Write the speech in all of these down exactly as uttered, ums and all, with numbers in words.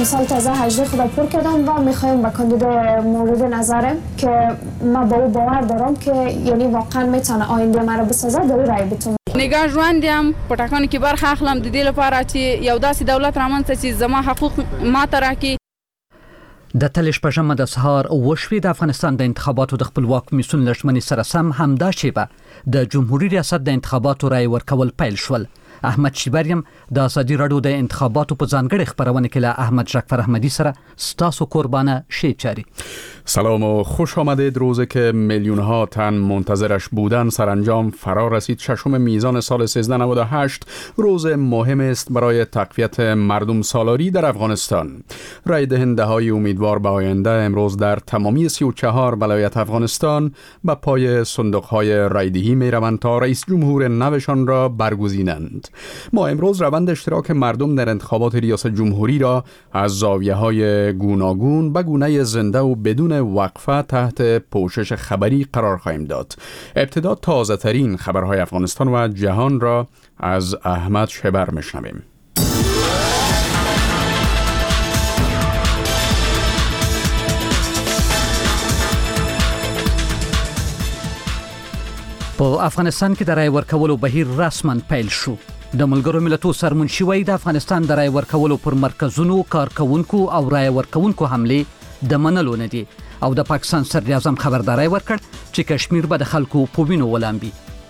امسال تازه هجده خود پر کردن و میخوایم به کاندیدای مورد نظرم که ما با او باور دارم که یعنی واقعا میتونه آینده مرا بسازه در رای بتونم. نگاه ژوندیم په ټاکنو کې برخه اخلم د دې لپاره چې یو داسې دولت رامنځته چې زما حقوق ما ته راکړي. د تل شپږمه د سهار وشوې د افغانستان د انتخاباتو د خپلواک کمیسیون له ژمنې سره سم همدا شیبه د جمهوریت ریاست د انتخاباتو رای ورکول پیل شول. احمد شیبریم د ازادي راډیو د انتخاباتو په ځانګړي خبرونه کې له احمد جعفر احمدی سره ستاسو قربانه شی چاری. سلام و خوش آمدید. روزی که میلیون ها تن منتظرش بودن سرانجام فرا رسید. ششم میزان سال سیزده نود و هشت روز مهم است برای تقویت مردم سالاری در افغانستان. رای دهنده های امیدوار به آینده امروز در تمامی سی و چهار ولایت افغانستان به پای صندوق های رایدهی می روند تا رئیس جمهور نوشان را برگزینند. ما امروز روند اشتراک مردم در انتخابات ریاست جمهوری را از زاویه های گوناگون به گونه زنده و بدون وقفه تحت پوشش خبری قرار خواهیم داد. ابتدا تازه ترین خبرهای افغانستان و جهان را از احمد شیبر میشنویم. په افغانستان کې د رای ورکولو بهیر رسما پیل شو. د ملګرو ملتونو سرمنشي وایي د افغانستان د رای ورکولو پر مرکزونو کارکونکو او رای ورکونکو حمله د منلو نه دي او د پاکستان صدر اعظم خبرداري ورکړ چې کشمیر به د خلکو په وینو ولامبي.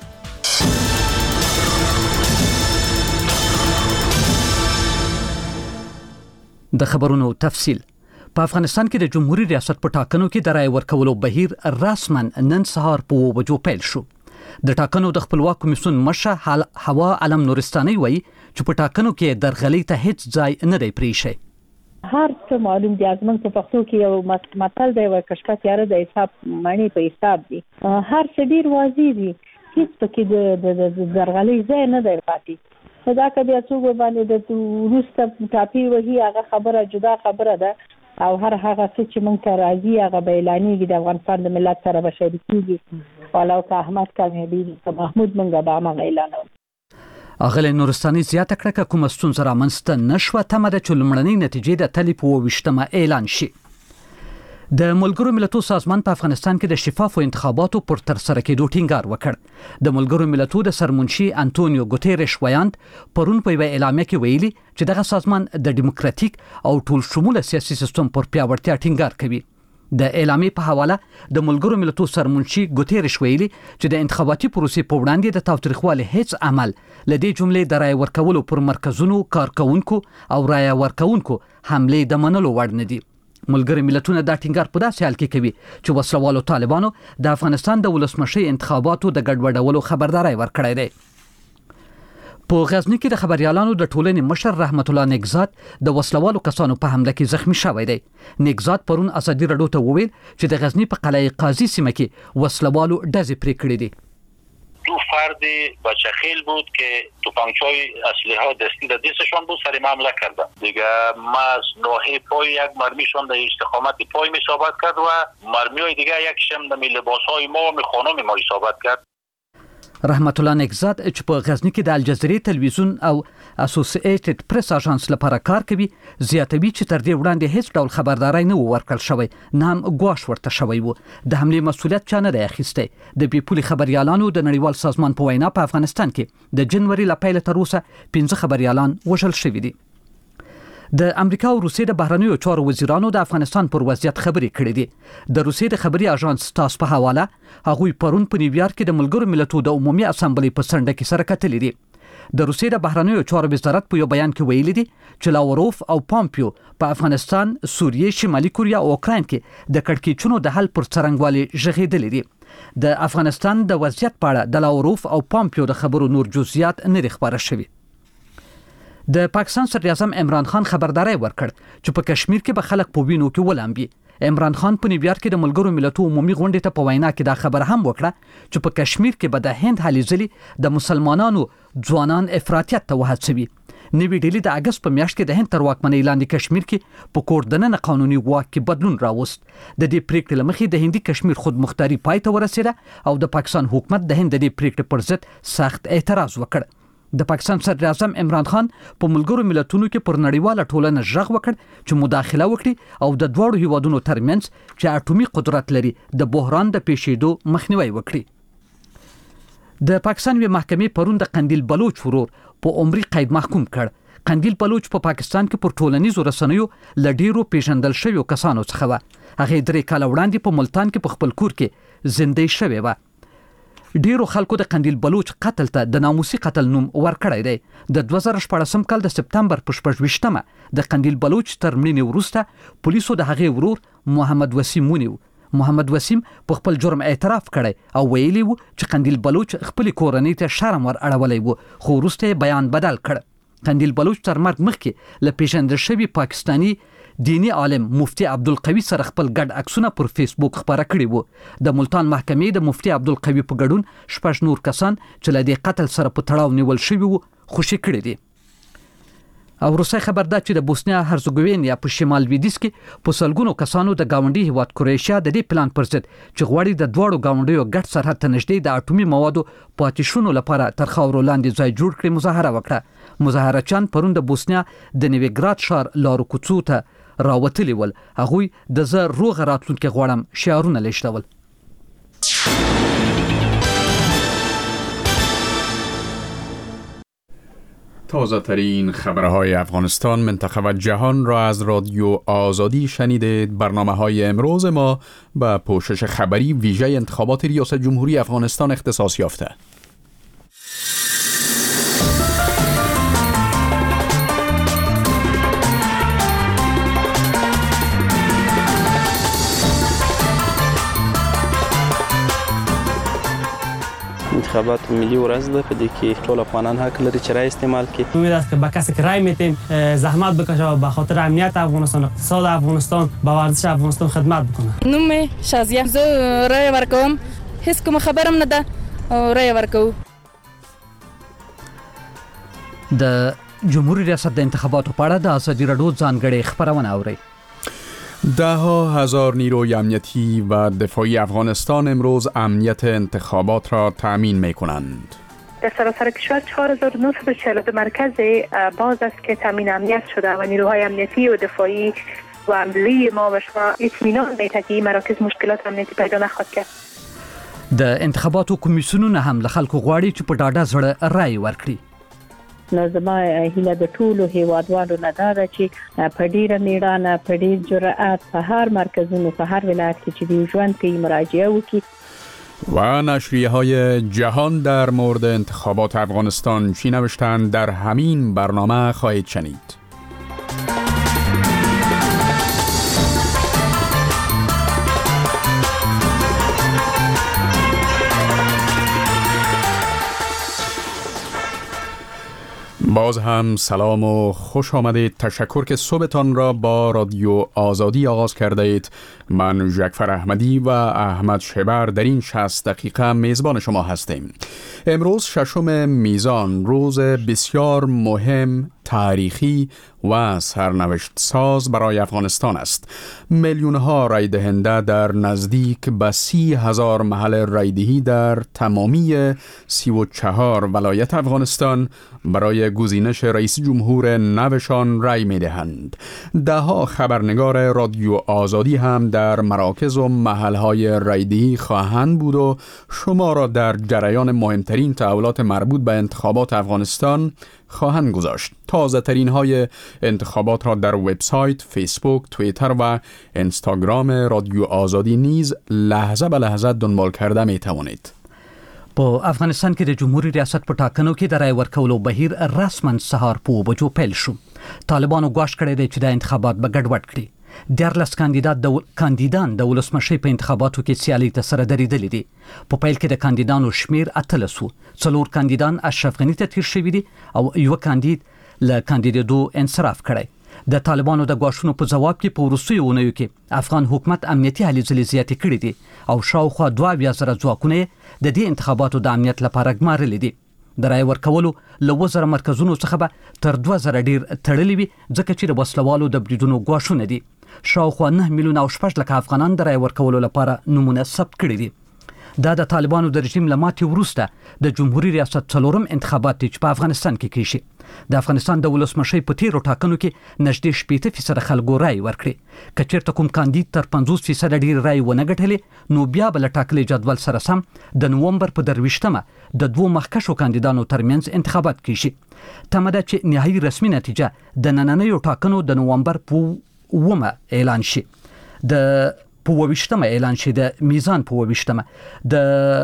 د خبرونو تفصیل. په افغانستان کې د جمهوریت ریاست په ټاکنو کې د رای ورکولو بهیر رسما نن سهار په اوه بجو پیل شو. د ټاکنو د خپلواک کمیسیون مشر هوا علم نورستاني وایي چې په ټاکنو کې درغلۍ ته هیڅ ځای نه دی پریښی. هر څه معلوم دي. ازمن په پښتو کې یو متل دی وایي کشکا تیاره د حساب معنی په حساب دي. هر څه ډیر واضح دي. هیڅ پکې د درغلۍ ځای نه دی پاتې. دا که بیا څوک باندې د وروسته ټاپي وهي هغه خبره جدا خبره ده او هر هغه څه چې مونږ ته راځي هغه به اعلانېږي د افغانستان د ملت سره به شریکېږي. والا که احمد کامیابي که محمود مونږ به هماغه اعلانوو. اغلی نورستاني زیاته کړه که کومه ستونزه رامنځته نه شوه تمه ده چې لومړنۍ نتیجې د تلې په اووه ویشتمه اعلان شي. د ملګرو ملتونو سازمان په افغانستان کې د شفافو انتخاباتو پر ترسره کېدو ټینګار وکړ. د ملګرو ملتونو د سرمنشي انټونیو ګوتيريش وایاند پرون په یوه اعلامیه کې ویلي چې دغه سازمان د ډیموکراتیک او ټول شموله سیاسي سیستم پر پیاوړتیا ټینګار کوي. د اعلامیې په حواله د ملګرو ملتونو سرمنشي ګوتيريش ویلي چې د انتخاباتي پروسې په وړاندې د تاوتریخوالي هیڅ عمل لدې جملې د رای ورکولو پر مرکزونو کارکونکو او رای ورکونکو حمله د منلو وړ نه دي. ملګري ملتونه دا ټینګار په داسې حال کې کوي چې وسلوالو طالبانو د افغانستان د ولسمشي انتخاباتو د ګډوډولو خبرداري ورکړې ده. په غزنی کې د خبريالانو د ټولنې مشر رحمت الله نگزاد د وسلوالو کسانو په حمله کې زخمی شوی دی. نگزاد پرون ازادي راډیو ته وویل چې د غزنی په قلعه قاضي سیمه کې وسلوالو ډزې پرې کړې دي. دو فرد بچه‌خیل بود که توپانچه‌های اسلحه دستی در دستشان بود سر حمله کردند. دیگه ما از ناحیه پای یک مرمیشان در استقامت پای می ثابت کرد و مرمی‌های دیگه یکیشم در لباس‌های ما و خانم ما ثابت کرد. رحمت الله نگزاد چې په غزنی کې د الجزیرې تلویزیون او اسوسییټډ پریس اژانس لپاره کار کوي زیاتوي چې تر دې وړاندې هیڅ ډول خبرداري نه ورکړل شوی نه هم ګواښ ورته شوی وو. د حمله مسؤلیت چا نه دی اخیستی. د بې پولي خبريالانو د نړیوال سازمان په وینا په افغانستان کې د جنوري له پیله تر اوسه پنځه خبريالان وژل شوي دي. د امریکا او روسیې د بهرنیو چارو وزیرانو د افغانستان پر وضعیت خبرې کړې دي. د روسیې د خبري اژانس تاس په حواله هغوی پرون په نیویارک کې د ملګرو ملتونو د عمومي اسامبلې په سنډه کې سره کتلې دي. د روسیې د بهرنیو چارو وزارت په یو بیان کې ویلي دي چې لاوروف او پامپیو په افغانستان، سوریې، شمالي کوریا او اوکراین کې د کړکېچونو د حل پر څرنګوالي ژغېدلې دي. د افغانستان د وضعیت په اړه د لاوروف او پامپیو د خبرو نور جزئیات نه دي خبره شوي. د پاکستان صدر اعظم عمران خان خبرداري ورکړ چې په کشمیر کې به خلک په وینو کې ولامبي. عمران خان په نیویارک کې د ملګرو ملتونو عمومي غونډې ته په وینا کې دا خبر هم وکړه چې په کشمیر کې به د هند هلې ځلې د مسلمانانو ځوانان افراطیت ته وهڅوي. نوې ډیلي د اگست په میاشت کې د هند تر واکمنۍ لاندې کشمیر کې په کوردننه قانوني واک کې بدلون راوست. د دې پریکړې لمخې د هندي کشمیر خود مختاري پای ته ورسېده او د پاکستان حکومت د هند د دې پریکړې پر ضد سخت اعتراض وکړ. د پاکستان صدر اعظم عمران خان په ملګرو ملتونو کې پر نړیواله ټولنه ژغ وکړ چې مداخله وکړي او د دواړو هیوادونو ترمنځ چې اټومي قدرت لري د بحران د پیښېدو مخنیوي وکړي. د پاکستان وی محکمې پرون د قندیل بلوچ ورور په عمري قید محکوم کړ. قندیل بلوچ په پا پاکستان کې پر ټولنیزو رسنیو لډیرو پیژندل شویو کسانو څخه و. هغه درې کال وړاندې په ملتان کې په خپل کور کې زندې شوی و. ډیرو خلکو د قندیل بلوچ قتل ته د ناموسي قتل نوم ورکړی دی. د دوه زره شپږم کال د سپتمبر په شپږویشتمه د قندیل بلوچ تر مړینې وروسته پولیسو د هغې ورور محمد وسیم ونیو. محمد وسیم په خپل جرم اعتراف کړی او ویلي وو چې قندیل بلوچ خپل کورنۍ ته شرم ور اړولی وو، خو وروسته بیان بدل کړ. قندیل بلوچ تر مرګ مخکې له پیژندل شوي پاکستانی دینی عالم مفتی عبدالقوی سره خپل ګډ عکسونه پر فیسبوک خپاره کړي وو. د ملتان محکمې د مفتی عبدالقوی په ګډون شپږ نور کسان چې له دې قتل سره په تړاو نیول شوي وو خوشي کړي دي. او روسي خبر ده چې د بوسنیا هرزګوینیا په شمال لویدیځ کې په سلګونو کسانو د گاونډي هیواد کروشیا د دې پلان پر ضد چې غواړي د دواړو گاونډیو ګډ سرحد ته نږدې د اټومي موادو پاتې لپاره تر خاورو لاندې ځای جوړ کړي مظاهره وکړه. مظاهرچیان پرون د بوسنیا د نیویګراد ښار لارو کوڅو ته راوتلي ول. هغوی د زه روغ راتلونکي غواړم شعارونه لیږدول. تازه ترین خبرهای افغانستان، منطقه و جهان را از رادیو آزادی شنیدید. برنامه های امروز ما به پوشش خبری ویژه انتخابات ریاست جمهوری افغانستان اختصاص یافته. انتخابات ملی ورځ ده، په دې کې ټول افغانان حق لري چې رای استعمال کړي. امید است که با کسی که رای میتیم زحمت بکشه و به خاطر امنیت افغانستان، اقتصاد افغانستان، با ورزش افغانستان خدمت بکنه. نوم شازیه، زه رای ورکوم، هیڅ کوم خبرم نه ده او رای ورکوم. د جمهوریت ریاست د انتخاباتو په اړه د ازادي راډیو ځانګړې خبرونه اورئ. ده ها هزار نیروی امنیتی و دفاعی افغانستان امروز امنیت انتخابات را تأمین می کنند. در سراسر کشور چهار هزار و نهصد و چهل و دو مرکز باز است که تامین امنیت شده و نیروهای امنیتی و دفاعی و عملی ما و شما اطمینان می‌دهند که این مراکز مشکلات امنیتی پیدا نخواهد کرد. د انتخاباتو کمیسیونونه هم له خلکو غواړي چې په ډاډه زړه رای ورکړي. نو زما هیله د ټولو هیوادوالو نه ده چې په ډیره میړانه، په ډیر جرأت په هر مرکزونو، په هر ولایت کې چې دی ژوند کوي مراجعه وکړي. و نشریه های جهان در مورد انتخابات افغانستان چی نوشتند در همین برنامه خواهید شنید. باز هم سلام و خوش آمدید. تشکر که صبحتان را با رادیو آزادی آغاز کرده اید. من جعفر احمدی و احمد شبر در این شصت دقیقه میزبان شما هستیم. امروز ششم میزان، روز بسیار مهم، تاریخی و سرنوشت ساز برای افغانستان است. میلیون ها رای دهنده در نزدیک به سی هزار محل رایدهی در تمامی سی و چهار ولایت افغانستان برای گزینش رئیس جمهور نوشان رای می دهند. ده ها خبرنگار رادیو آزادی هم در مراکز و محل های رایدهی خواهند بود و شما را در جریان مهمترین تحولات مربوط به انتخابات افغانستان خواهند گذاشت. تازه ترین های انتخابات را در وبسایت، فیسبوک، توییتر و اینستاگرام رادیو آزادی نیز لحظه به لحظه دنبال کرده می توانید. په افغانستان کې د جمهوریت ریاست په ټاکنو کې د رای ورکولو بهیر رسماً سهار په بجو پیل شو. طالبانو ګواښ کړی دی چې د انتخابات به ګډوډ کړي. دیارلس کاندیدات د کاندیدان د ولسمشۍ په انتخاباتو کې سیالي ته سره درېدلي دي. په پیل کې د کاندیدانو شمیر اتلس و. څلور کاندیدان اشرف غني ته تیر شوي دي او یو کاندید له کاندیدېدو انصراف کړی. د طالبانو د ګواښونو په جواب کې په وروستیو اونیو کې افغان حکومت امنیتي هلې ځلې زیاتې کړې دي او شاوخوا دوه اویا زره ځواکونه د دې انتخاباتو د امنیت لپاره ګمارلي دي. د رای ورکولو له اووه زره مرکزونو څخه به تر دوه زره ډیر تړلي وي، ځکه چې د وسلوالو د بریدونو ګواښونه دي. شاوخوا نه میلیونه او شپږ لکه افغانان د رای ورکولو لپاره نومونه ثبت کړي دي. دا د طالبانو د رژیم لماتې وروسته د جمهوریت ریاست څلورم انتخابات دي چې په افغانستان کې کیږي. د افغانستان د ولسمشۍ په تیرو ټاکنو کې نږدې شپږ فیصد خلکو رای ورکړي. که چېرته کوم کاندید تر پنځوس فیصد ډیر رای ونه ګټلې نو بیا به له ټاکلي جدول سره سم د نومبر په درویشتمه د دوو مخکښو کاندیدانو ترمنځ انتخابات کیږي. تمه ده چې نهایي رسمي نتیجه د نننیو ټاکنو د نومبر په اوومه اعلان شي. د په اوویشتمه اعلان شي د میزان په اوویشتمه د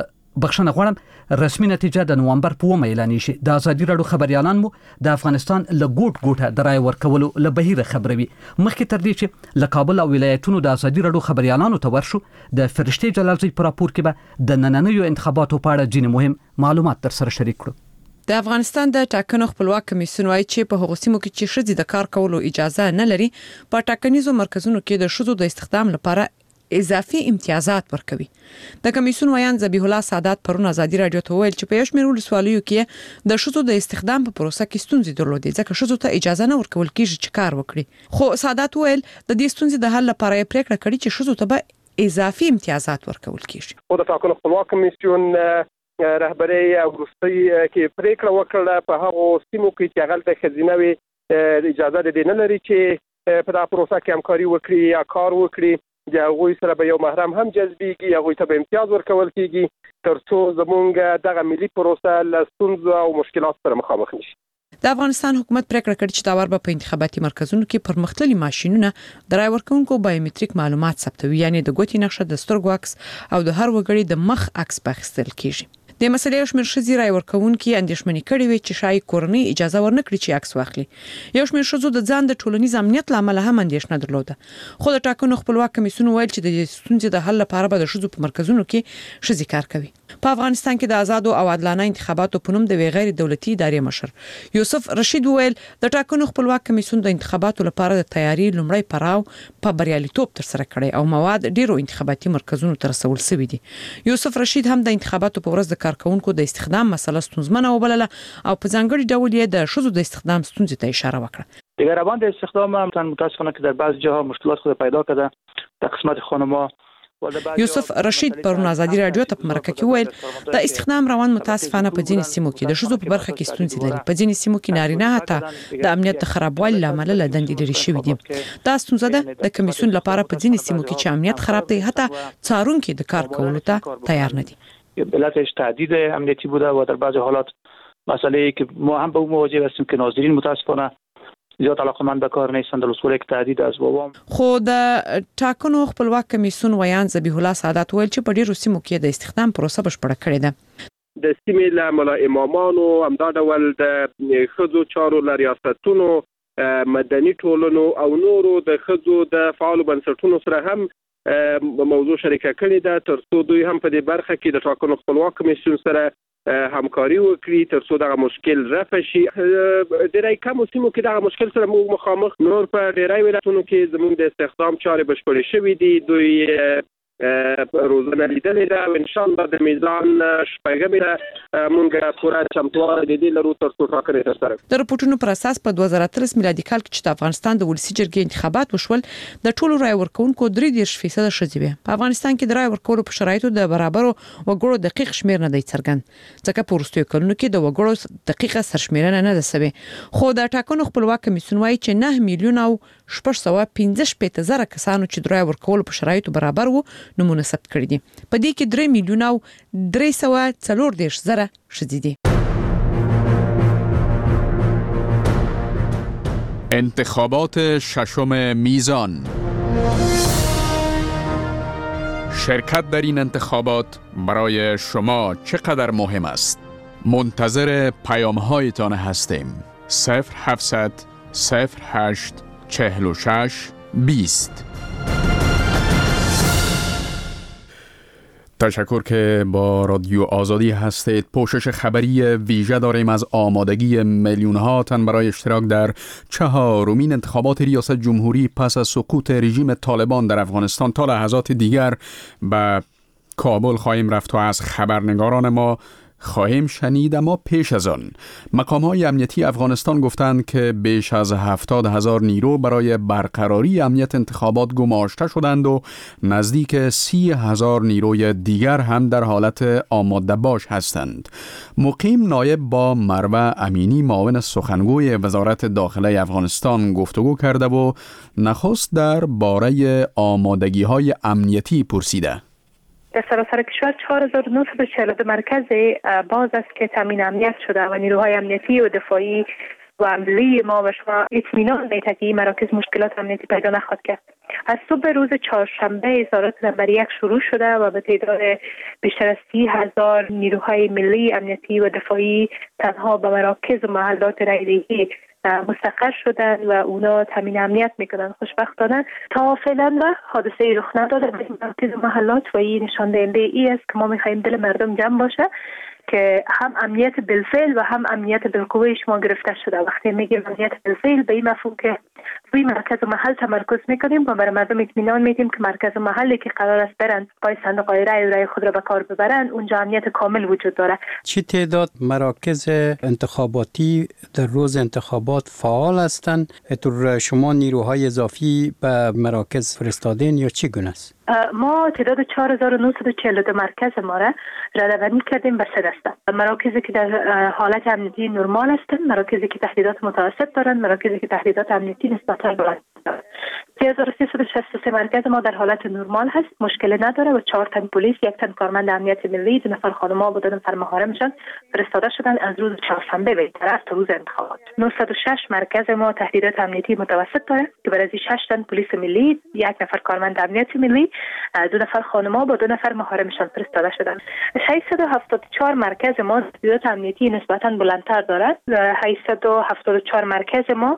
بخښنه غواړم رسمي نتیجه د نومبر په اوومه اعلان شي. د ازادي راډیو خبريالان مو د افغانستان له ګوټ ګوټه د رای ورکولو له بهیره خبروي. مخکې تر دې چې له کابل او ولایتونو د ازادي راډیو خبريالانو ته ورشو د فرشتي جلالزی پر راپور کې به د نننیو انتخاباتو په اړه ځینې مهم معلومات تر سره شریک کړو. د افغانستان د ټاکنو خپلواک کمیسیون وايي چې په هغو سیمو کې چې ښځې د کار کولو اجازه نه لري په ټاکنیزو مرکزونو کې د ښځو د استخدام لپاره اضافي امتیازات ورکوي. د کمیسیون ویان ذبیح الله سادات پرون ازادي راډیو ته ویل چې په یو شمېر ولسوالیو کې د ښځو د استخدام په پروسه کې ستونزې درلودې ځکه ښځو ته اجازه نه ورکول کیږي چې کار وکړي. خو سادات ویل د دې ستونزې د حل لپاره یې پریکړه کړې چې ښځو ته به اضافي امتیازات ورکول کیږي. او د ټاکنو خپلواک کمیسیون رهبری او وروستي کې پریکړه وکړه په هغو سیمو کې چې هغه د ښځینه وي اجازه دې نه لري چې په دا پروسه کې همکاري وکړي یا کار وکړي. د هغوی سره به یو محرم هم جذبېږي، هغوی ته به امتیاز ورکول کېږي ترڅو زموږ دغه ملي پروسه له ستونزو او مشکلاتو سره مخامخ نشي. د افغانستان حکومت پریکړه کړې چې دا ور به په انتخاباتي مرکزونو کې پرمختللي ماشينونه د رای ورکونکو بایومټریک معلومات ثبتوي، یعنی د ګوتې نقشه، د سترګو عکس او د هر وګړي د مخ عکس په اخیستل کېږي. د مسلې یو شمېر ښځې رای ورکوونکي اندېښمنې کړې وي چې شاید کورنۍ اجازه ورنکړي چې عکس واخلي. یو شمېر ښځو د ځان د ټولنیز امنیت لامل هم اندېښنه درلوده. خو د ټاکنو خپلواک کمیسیون ویل چې د ستونزې د حل لپاره به د ښځو په مرکزونو کې ښځې کار کوي. په افغانستان کې د آزادو او عادلانه انتخاباتو په نوم د غیر دولتي ادارې مشر یوسف رشید ویل د ټاکنو خپلواک کمیسیون د انتخاباتو لپاره د تیاری لومړی پړاو په بریالیتوب تر سره کړی او مواد ډیرو انتخاباتي مرکزونو ته رسول شوی دي. یوسف رشید هم د انتخاباتو په ورځ د کارکونکو د استخدام مسله ستونزمنه وبلله او په ځانګړي ډول یې د ښځو د استخدام ستونزې ته اشاره وکړه. دیگر روند استخدام هم متاسفانه که در بعضی جاها مشکلات خود پیدا کرده. در قسمت خانم‌ها یوسف رشید پرون ازادي راډیو ته په مرکه کې ویل د استخدام روان متاسفانه په ځینې سیمو کې د ښځو په برخه کې ستونزې لري. په ځینې سیمو کې نارینه حتی د امنیت د خرابوالي لامل له دندې لري شوی دي. دا ستونزه ده د کمیسیون لپاره په ځینې سیمو کې چې امنیت خراب دی حتی څارونکي د کار کولو ته تیار نه دي. علتش تهدید امنیتی بوده و در بعضی حالات مسئله که ما هم به اون مواجه هستیم که ناظرین متاسفانه زیات علاقمند به کار نیستند. در اصول یک تهدید از بابام. خو د ټاکنو خپلواک کمیسیون ویان ذبیح الله سادات ویل چې په ډیرو سیمو کې د استخدام پروسه بشپړه کړې ده. د سیمې له ملا امامانو همدا ډول د ښځو چارو له ریاستونو، مدني ټولنو او نورو د ښځو د فعالو بنسټونو سره هم موضوع شریکه کړې ده ترڅو دوی هم په دې برخه کې د ټاکنو خپلواک کمیسیون سره همکاري وکړي ترڅو دغه مشکل رفع شي. ډېری کمو سیمو کې دغه مشکل سره موږ مخامخ، نور په ډېری ولایتونو کې زموږ د استخدام چارې بشپړې شوې دي. دوی روزنه لیدلې ده او ان شاء الله د میزان شپږمې موږ پوره چمتووالی د دې لرو ترڅو ټاکنې ترسره کړو. د رپورټونو پر اساس په دوه زره اتلس میلادي کال کې چې د افغانستان د ولسي جرګې انتخابات وشول د ټولو رای ورکوونکو درې دېرش فیصد ښځې وې. په افغانستان کې د رای ورکولو په شرایطو د برابرو وګړو دقیق شمیر نه دی څرګند ځکه په وروستیو کلونو کې د وګړو دقیقه سرشمیرنه نه ده سوې. خو د ټاکنو خپلواک کمیسیون وایي چې نه میلیون او شپږ سوه پنځه شپېته زره کسانو چې د رای ورکولو په شرایطو برابر وو نمونه ثبت کړي دي. په دې کې درې میلیونه او درې سوه څلور دېرش زره ښځې دي. انتخابات ششم میزان. شرکت در این انتخابات برای شما چقدر مهم است؟ منتظر پیام‌هایتان هستیم. صفر هفتصد صفر هشت چهل و شش بیست. تشکر که با رادیو آزادی هستید. پوشش خبری ویژه داریم از آمادگی میلیون ها تن برای اشتراک در چهارمین انتخابات ریاست جمهوری پس از سقوط رژیم طالبان در افغانستان. تا لحظات دیگر به کابل خواهیم رفت و از خبرنگاران ما خواهیم شنید. اما پیش از آن مقام‌های امنیتی افغانستان گفتند که بیش از هفتاد هزار نیرو برای برقراری امنیت انتخابات گماشته شدند و نزدیک سی هزار نیروی دیگر هم در حالت آماده باش هستند. مقیم نایب با مروه امینی معاون سخنگوی وزارت داخله افغانستان گفتگو کرده و نخست در باره آمادگی‌های امنیتی پرسیده. در سراسر کشور چهار هزار و نهصد و چهل و دو مرکز باز است که تامین امنیت شده و نیروهای امنیتی و دفاعی و عملی ما و شما اطمینان می‌دهد که این مراکز مشکلات امنیتی پیدا نخواهد کرد. از صبح روز چهارشنبه اظهارات نمبر یک شروع شده و به تعداد بیشتر از سی هزار نیروهای ملی امنیتی و دفاعی تنها به مراکز و محلات رایدهی مستقر شدن و اونا تامین امنیت میکنن. خوشبختانه تا فعلا و حادثه رخ نداده به مراکز و محلات و این نشان دهنده ای است که ما میخواهیم دل مردم جمع باشه که هم امنیت بالفعل و هم امنیت بالقوه شما گرفته شده. وقتی میگیم امنیت بالفعل به این مفهوم که روی مرکز و محل تمرکز میکنیم و برای مردم اطمینان میدیم که مرکز و محلی که قرار است برن پای صندوق رای و رای خود را به کار ببرن اونجا امنیت کامل وجود داره. چی تعداد مراکز انتخاباتی در روز انتخابات فعال هستند؟ تو شما نیروهای اضافی به مراکز فرستادین یا چی گونه است؟ ما تعداد چهار هزار و نهصد و چهل و دو مرکز ما را ردبندی کردیم به سه دسته. مراکزی که در حالت امنیتی نرمال هستند، مراکزی که تهدیدات متوسط دارند، مراکزی که تهدیدات امنیتی نسبتاً بلند دارند. سه هزار و سیصد و شصت و سه مرکز ما در حالت نرمال هست، مشکلی نداره و چهار تن پلیس، یک تن کارمند امنیت ملی، دو نفر خانم‌ها و دو نفر محارمشان فرستاده شدن از روز چهارشنبه به طرف تا روز انتخابات. نهصد و شش مرکز ما تهدیدات امنیتی متوسط داره که بر از شش تن پلیس ملی، یک نفر کارمند امنیت ملی، دو نفر خانم‌ها با دو نفر محارمشان فرستاده شدن. ششصد و هفتاد و چهار مرکز ما تهدیدات امنیتی نسبتاً بلندتر دارد. هشتصد و هفتاد و چهار مرکز ما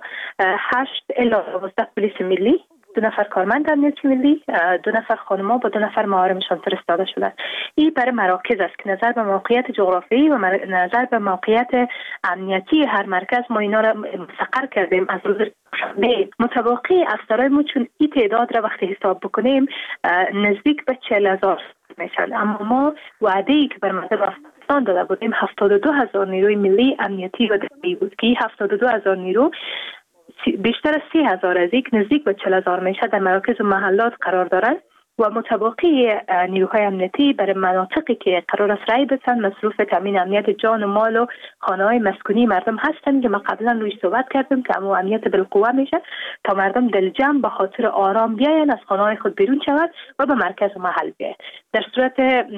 هشت الی دوازده پلیس ملی، دو نفر کارمند امنیت ملی، دو نفر خانم‌ها با دو نفر محارمشان فرستاده شدند. این برای مراکز است که نظر به موقعیت جغرافیایی و نظر به موقعیت امنیتی هر مرکز ما اینا را مستقر کردیم از روز شنبه. متوقع افسرهای ما چون این تعداد را وقتی حساب بکنیم نزدیک به چهل هزار میشن، اما ما وعده‌ای که بر مردم افغانستان داده بودیم هفتاد و دو هزار نیروی ملی امنیتی و دفاعی بود که هفتاد و دو هزار نیرو بیشتر از سی هزار از یک نزدیک به چهل هزار میشه در مراکز و محلات قرار دارند و متوقع نیروهای امنیتی برای مناطقی که قرار است رای بدن مصروف تامین امنیت جان و مال و خانه‌های مسکونی مردم هستند که ما قبلا روی صحبت کردیم که امو امنیت بالقوه میشه تا مردم دلجمع به خاطر آرام بیاین از خانه‌های خود بیرون شود و به مرکز و محل بیاین. در صورت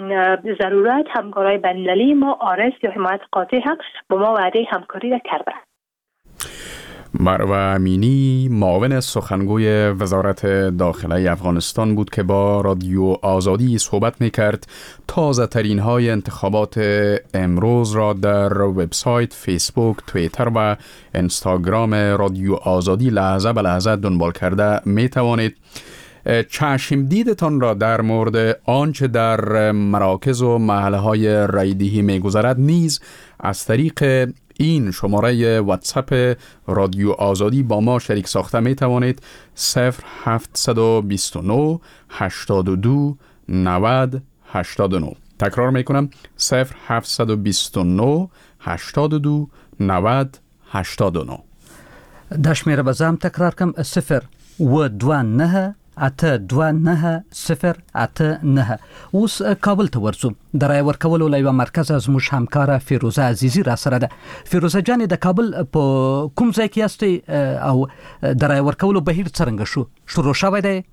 ضرورت همکارای بین‌المللی ما آرس یا حمایت قاطع هم با ما وعده همکاری را کرده. مروه امینی معاون سخنگوی وزارت داخله افغانستان بود که با رادیو آزادی صحبت میکرد. تازه ترین های انتخابات امروز را در وبسایت، فیسبوک، توییتر و اینستاگرام رادیو آزادی لحظه به لحظه دنبال کرده می توانید. چشم دیدتان را در مورد آنچه در مراکز و محله های رایدهی می گذرد نیز از طریق این شماره واتساپ رادیو آزادی با ما شریک ساخته می توانید. صفر هفت دو نه هشتاد و دو نود هشتاد و نه. تکرار می کنم صفر هفت دو نه هشتاد و دو نود هشتاد و نه. دشمیر بزام تکرار کم صفر و دو نه اته دو نه صفر اته نه. اوس کابل ته ورسو. د رای ورکولو لایو مرکز از مش همکار فیروزه عزیزی را سره ده. فیروزه جان د کابل په کوم ځای کې است او د رای ورکولو بهیر څنګه شو شروع شوی دی؟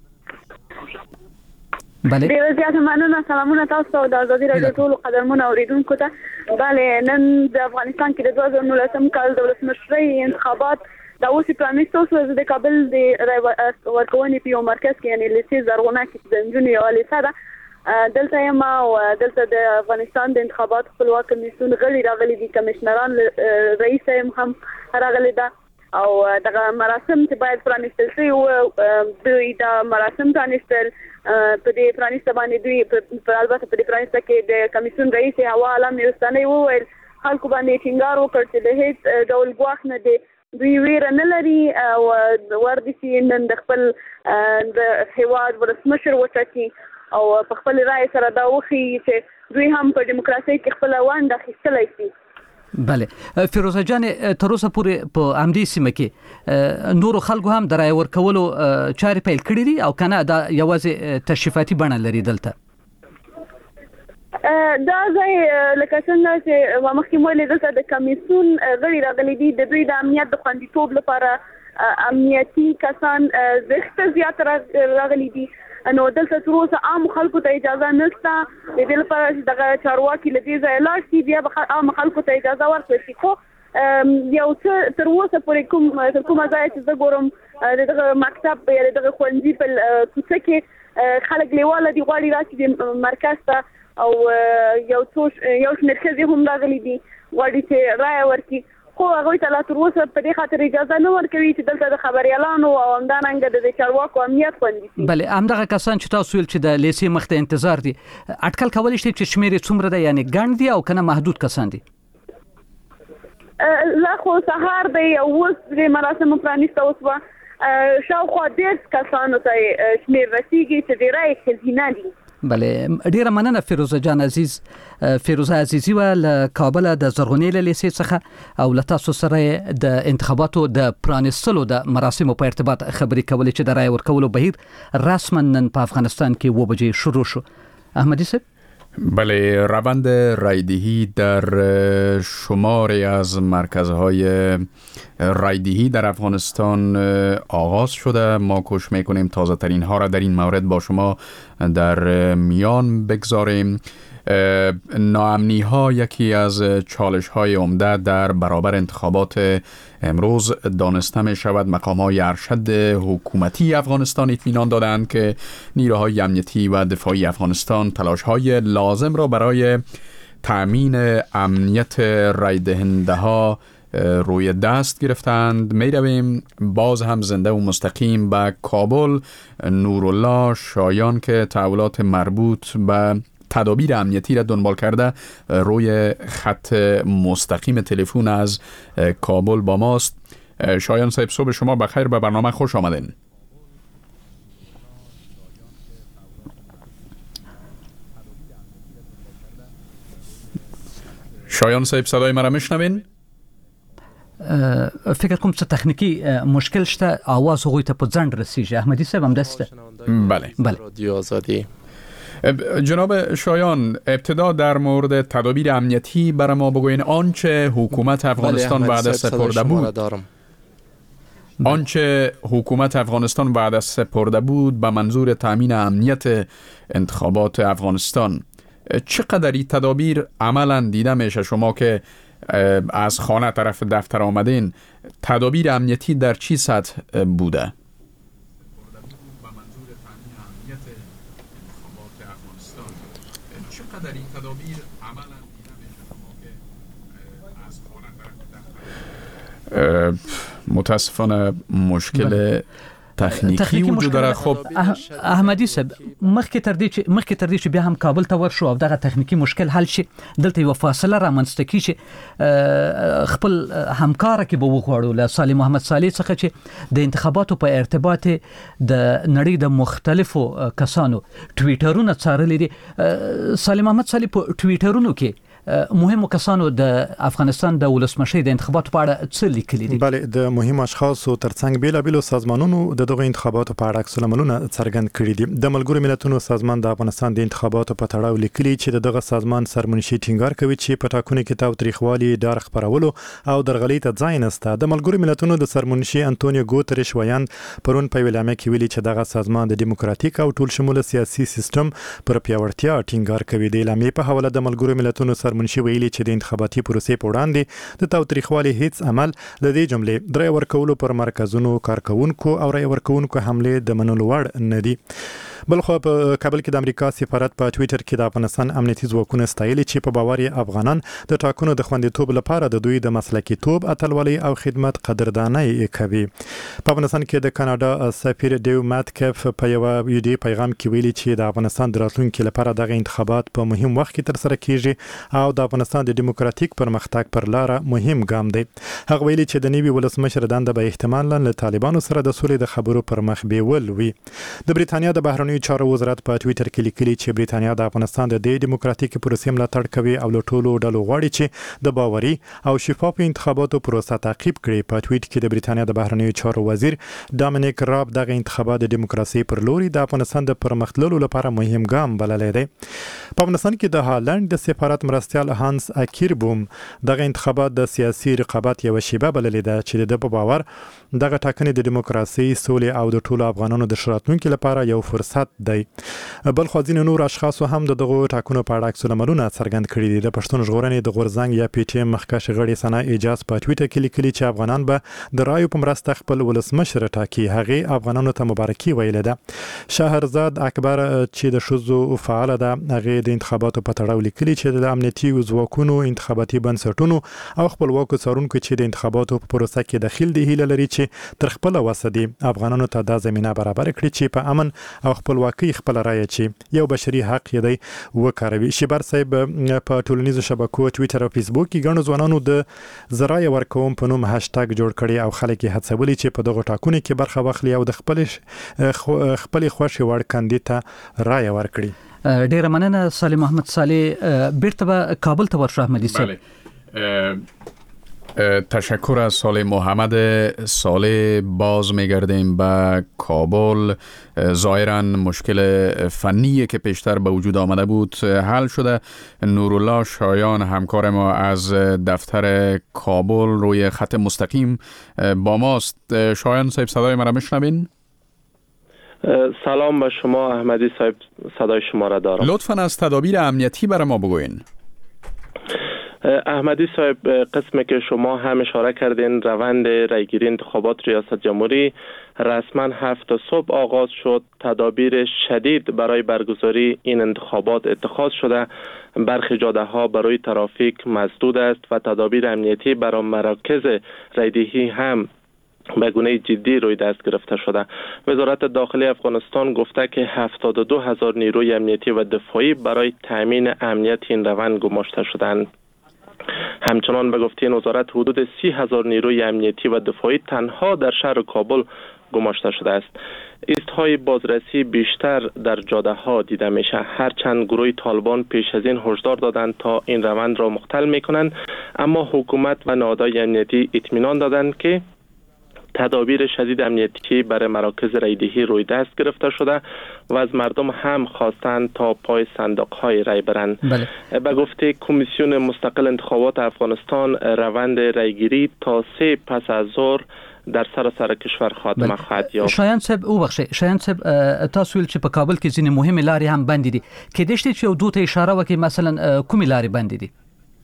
بله. ډیر زیات مننه. سلامونه تاسو د ازادي راډیو ټول قدرمنو اوریدونکو ته. بله نن د افغانستان کې د دوه زره نولسم کال د ولسمشرۍ انتخابات دا اوس پرانیستو شو د کابل د ورکونې په یو مرکز کې یعنی لیسې زرغونه کې د نجونې یوه لیسه ده دلته یم او دلته د افغانستان د انتخابات خپلواک کمیسیون غړي راغلي دي، کمیشنران رئیس هم هم راغلی ده او دغه مراسم چې باید پرانیستل شي او دوی دا مراسم پرانیستل په دې پرانیسته باندې دوی البته په دې پرانیسته کې د کمیسیون رئیس هوا علم یوستاني وویل خلکو باندې ټینګار وکړ چې د هیڅ ډول ګواښ نه دی، دوی ویره نه لري او وردي چې نن د خپل د هیواد ولسمشر وټاکي او په خپل رائے سره دا وخی چې دوی هم په دیموکراسي کې خپل ونډه اخیستلی شي. بله فیروزه جان تر اوسه پورې په امدی سیمه کې نورو خلکو هم د رای ورکولو چارې پیل کړې دي او کنه دا یوازې تشریفاتي بڼه لري دلته؟ دا ځای لکه څنګه چې مخکې مو ویلي دلته د کمیسیون غړي راغلي دي د دوی د امنیت د خوندیتوب لپاره امنیتي کسان زیاته زیات راغلي دي. نو دلته تر اوسه عام خلکو ته اجازه نشته د دې لپاره چې دغه چارواکي له دې ځایه لاړ شي بیا به عام خلکو ته اجازه ورکړل شي. خو یو څه تر اوسه پورې کوم تر کومه ځایه چې زه ګورم دغه مکتب یا دغه ښوونځي په کوڅه کې خلک لیواله دي غواړي راشي د مرکز ته او یو څو یو شمېر ښځې هم راغلي دي غواړي چې رایه ورکړي. خو هغه ته لا تر اوسه په دې خاطر اجازه نه ورکوي چې دلته د خبريالانو او همدارنګه د چارواکو امنیت خوندي شي. بله همدغه کسان چې تاسو ویل چې د لیسې مخ ته انتظار دي اټکل کولی شي چې شمیر یې څومره دی یعنی ګڼ دي او کنه محدود کسان دي؟ لا خو سهار دی او اوس د مراسمو پرانیسته وسوه شاوخوا ډېر کسانو ته شمیر رسیږي چې ډېری ښځینه دي. بله ډیره مننه فیروزه جان عزیز. فیروزه عزیزی و له کابل د زرغونې له لیسې څخه او له تاسو سره د انتخاباتو د پرانیستلو د مراسمو په ارتباط خبرې کولې چې د رای ورکولو بهیر رسما نن په افغانستان کې و بجې شروع شو. احمدی صاحب؟ بله روند رایدهی در شماری از مرکزهای رایدهی در افغانستان آغاز شده. ما کوشش میکنیم تازه ترین ها را در این مورد با شما در میان بگذاریم. ناامنی ها یکی از چالش های عمده در برابر انتخابات امروز دانسته می شود. مقام های ارشد حکومتی افغانستان اطمینان دادند که نیروهای امنیتی و دفاعی افغانستان تلاش های لازم را برای تأمین امنیت رای دهنده ها روی دست گرفتند. می رویم باز هم زنده و مستقیم به کابل. نورالله شایان که تحولات مربوط به تدابیر امنیتی را دنبال کرده روی خط مستقیم تلفن از کابل با ماست. شایان صاحب صبح شما بخیر، به برنامه خوش آمدین. شایان صاحب صدای مرا میشنوین؟ فکر کوم څه تخنیکی مشکل شته، आवाज هغوی ته په ځنډ رسیږي. احمدی صاحب هم دسته؟ بله بله. رادیو آزادی. جناب شایان، ابتدا در مورد تدابیر امنیتی برای ما بگوین. آنچه حکومت افغانستان بعد از سپرده بود آنچه حکومت افغانستان بعد از سپرده بود به منظور تامین امنیت انتخابات افغانستان، چقدر این تدابیر عملا دیده میشه؟ شما که از خانه طرف دفتر آمدین، تدابیر امنیتی در چی سطح بوده؟ چقدر این تدابیر عملا متاسفانه مشکل تخنیکی وجود داره. خب احمدی صاحب مخکې تر دې چې مخکې تر دې چې بیا هم کابل ته ورشو او دغه تخنیکی مشکل حل شي، دلته یو فاصله رامنځته کیږي. خپل همکار کې به وغواړو له صالح محمد صالح څخه چې د انتخاباتو په ارتباط د نړۍ د مختلفو کسانو ټویټرونه څارلي دي. صالح محمد صالح په ټویټرونو کې مهمو کسانو د افغانستان د ولسمشۍ د انتخاباتو په اړه څه لیکلي دي؟ بله، د مهم اشخاصو ترڅنګ بیلابیلو سازمانونو د دغه انتخاباتو په اړه عکس العملونه څرګند کړي دي. د ملګرو ملتونو سازمان د افغانستان د انتخاباتو په تړاو لیکلي چې دغه سازمان سرمنشي ټینګار کوي چې په ټاکنو کې تاوتریخوالي، ډار خپرولو او درغلۍ ته ځای نشته. د ملګرو ملتونو د سرمنشي انټونیو ګوتریش ویاند پرون په ویلامه کې ویلي چې دغه سازمان د دیموکراتیک او ټول شموله سیاسي سیستم پر پیاوړتیا ټینګار کوي. د اعلامیې په حواله د ملګرو ملتونو سرمنشي ویلي چې د انتخاباتي پروسې په وړاندې د تاوتریخوالي هیڅ عمل له دې جملې د رای ورکولو پر مرکزونو، کارکونکو او رای ورکونکو حملې د منلو وړ نه دي. بلخو په کابل کې د امریکا سفارت په ټویټر کې د افغانستان امنیتي ځواکونو ستایلي چې په باور افغانان د ټاکنو د خوندیتوب لپاره د دوی د مسلکي توب، اتلولۍ او خدمت قدردانۍ کوي. په افغانستان کې د کاناډا سفیر ډیو ماتکف په یو ویډیو پیغام کې ویلي چې د افغانستان د راتلونکي لپاره دغه انتخابات په مهم وخت کې تر سره کیږي او د افغانستان د دیموکراتیک پرمختګ پر لار مهم ګام دی. هغه ویلي چې د نوي ولسمشر دنده به احتمالاً له طالبانو سره د سولې د خبرو پر مخ بیول وي. د بریتانیا د بهرنیو چارو وزارت په ټوئیټر کې لیکلي چې بریتانیا د افغانستان د دیموکراتیک پروسې ملاتړ کوي او له ټولو ډلو غواړي چې د باوري او شفاف انتخاباتو پروسه تعقیب کړي. په ټوئیټ کې د بریتانیا د بهرنیو چارو وزیر ډامینیک راب دغه انتخابات د دیموکراسي پر لوري د افغانستان د پرمختللو لپاره مهم ګام بللی دی. په افغانستان کې د هالند د سفارت مرستیال هانس اکیربوم دغه انتخابات د سیاسي رقابت یو شیبه بللی ده چې د په باور دغه ټاکنې د دیموکراسي، سولې او د ټولو افغانانو د شراتونکو لپاره یو فرصت دی. بل خو ځینې نور اشخاص هم دغه ټاکنو په اړه عکس العملونه څرګند کړي دي. د پښتون ژغورنې د غورځنګ یا پی ټی ایم مخکښ غړي ثنا اعجاز په ټوئیټر کې لیکلي چې افغانان به د رایو په مرسته خپل ولسمشر ټاکي. هغه افغانانو ته مبارکي ویلې ده. شهرزاد اکبر چې د ښځو فعال ده، هغه د انتخاباتو په تړاو لیکلي چې د امنیتي ځواکونو، انتخاباتي بنسټونو او خپلواکو څارونکو چې د انتخاباتو په پروسه کې دخیل دي هیله لري چې تر خپل وسدي افغانانو ته د زمينه برابر کړي چې په امن او خپلواکي خپل رایه چې یو بشري حق دی وکاروي. شبر صاحب په ټولنیزو شبکو ټوئیټر او فیسبوک کې ګڼو ځوانانو د زراعي ورکوم په نوم هاشټاګ جوړ کړي او خلک یې هڅولي چې په دغه ټاکنو کې برخه واخلي او د خپل خپل خوښي وړ کاندید ته رایه ورکړي. ډیره مننه صالح محمد صالح. بیرته به کابل ته ورشو احمدی صاحب. تشکر از صالح محمد. صالح باز میگردیم به کابل. ظاهرا مشکل فنی که پیشتر به وجود آمده بود حل شده. نورالله شایان همکار ما از دفتر کابل روی خط مستقیم با ماست. شایان صاحب صدای مرا میشنوین؟ سلام به شما احمدی صاحب، صدای شما را دارم. لطفاً از تدابیر امنیتی برای ما بگوین. احمدی صاحب، قسمی که شما هم اشاره کردین، روند رایگیری انتخابات ریاست جمهوری رسما هفت صبح آغاز شد. تدابیر شدید برای برگزاری این انتخابات اتخاذ شده. برخی جاده ها برای ترافیک مسدود است و تدابیر امنیتی برای مراکز رایدهی هم به گونه جدی روی دست گرفته شده. وزارت داخلی افغانستان گفته که هفتاد و دو هزار نیروی امنیتی و دفاعی برای تامین امنیت این روند گماشته شدند. همچنان به گفته این وزارت حدود سی هزار نیروی امنیتی و دفاعی تنها در شهر کابل گماشته شده است. ایستهای بازرسی بیشتر در جاده ها دیده میشه. هرچند گروه طالبان پیش از این هشدار دادند تا این روند را مختل میکنند، اما حکومت و نهادهای امنیتی اطمینان دادند که تدابیر شدید امنیتی برای مراکز رایدهی روی دست گرفته شده و از مردم هم خواستند تا پای صندوق‌های رای برند. بله. به گفته کمیسیون مستقل انتخابات افغانستان، روند رایگیری تا سه پس از ظهر در سراسر کشور خاتمه خواهد یافت. شایان صاحب او بخشه شایان صاحب تاسو ویل چې په کابل کې ځینې مهمه لارې هم بندې دي. کې دشته چې یو دوه ته اشاره وکړي مثلا کومې لارې بندې دي؟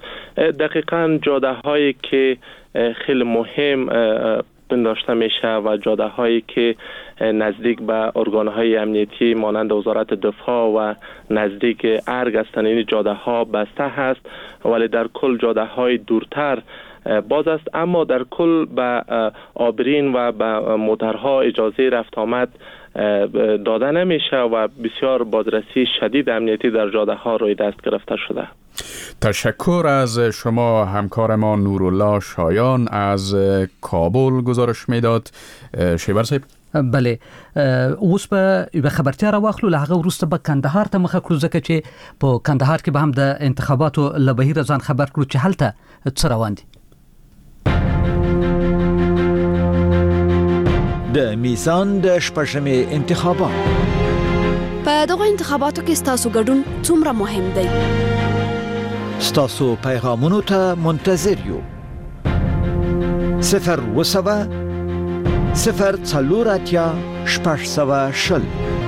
دقیقاً جاده هایی که خیلی مهم پنداشته میشه و جاده هایی که نزدیک به ارگان های امنیتی مانند وزارت دفاع و نزدیک ارگ هستند، این جاده ها بسته هست، ولی در کل جاده های دورتر باز است. اما در کل به آبرین و به موترها اجازه رفت آمد داده نمیشه و بسیار بازرسی شدید امنیتی در جاده ها روی دست گرفته شده. تشکر از شما همکار ما نورالله شایان از کابل گزارش میداد. شیبر صاحب. بله اوس به خبرتیا را واخلو. له هغه وروسته به کندهار ته مخه کړو ځکه چې په کندهار کې به هم د انتخاباتو له بهیر ځان خبر کړو چې هلته څه روان دي. د میزان د شپږمې انتخابات. په دغه انتخاباتو کې ستاسو ګډون څومره مهم دی؟ ستاسو پیغامونو ته منتظر یو. صفر وسوه صفر څلور اتیا شپږ سوه شل.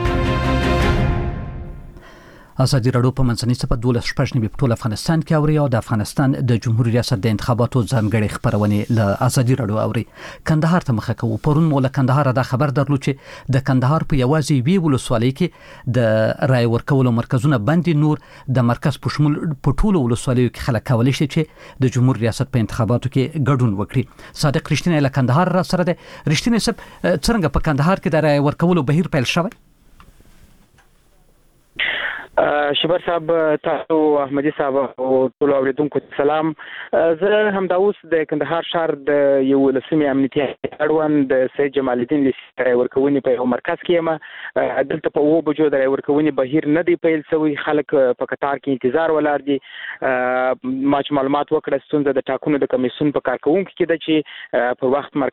ازادي راډیو په منځنۍ صفه دولس شپږ نیمې په ټول افغانستان کې اوري او د افغانستان د جمهوریت ریاست د انتخاباتو ځانګړي خبرونه له ازادي راډیو اوري. کندهار ته مخه کوو. پرون مو له کندهار دا خبر درلو چې د کندهار په یوازې وی ولسوالۍ کې د رای ورکولو مرکزونه بند. نور د مرکز په شمول په ټولو ولسوالیو کې خلک کولی شي چې د جمهوریت ریاست په انتخاباتو کې ګډون وکړي. صادق رښتینی له کندهار را سره ده. رښتینی سب څنګه په کندهار کې د رای ورکولو بهیر پیل شوی؟ شبر صاحب تاسو احمدي صاحب او ټول اوریدونکو سلام. زه همدا اوس د کندهار شهر د یو لسمې امنیتي اړوند د سید جمال الدین لیسي ورکونې په یو مرکز کې یم. دلته په اوه بجو د ورکونې بهیر نه دی پیل شوی، خلک په قطار کې انتظار ولاړ دي. ما چې معلومات وکړه ستونزه د ټاکنو د کمیسیون په کارکونکو کې ده چې په وخت